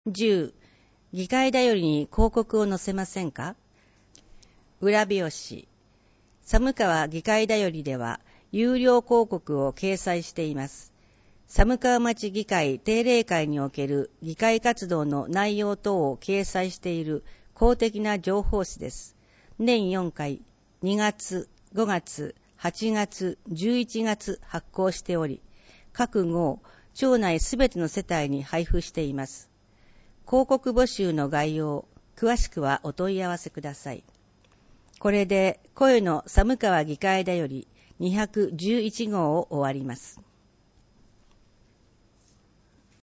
10、議会だよりに広告を載せませんか？裏表紙。寒川議会だよりでは、有料広告を掲載しています。寒川町議会定例会における議会活動の内容等を掲載している公的な情報誌です。年4回、2月、5月、8月、11月発行しており、各号、町内すべての世帯に配布しています。広告募集の概要、詳しくはお問い合わせください。これで声の寒川議会だより211号を終わります。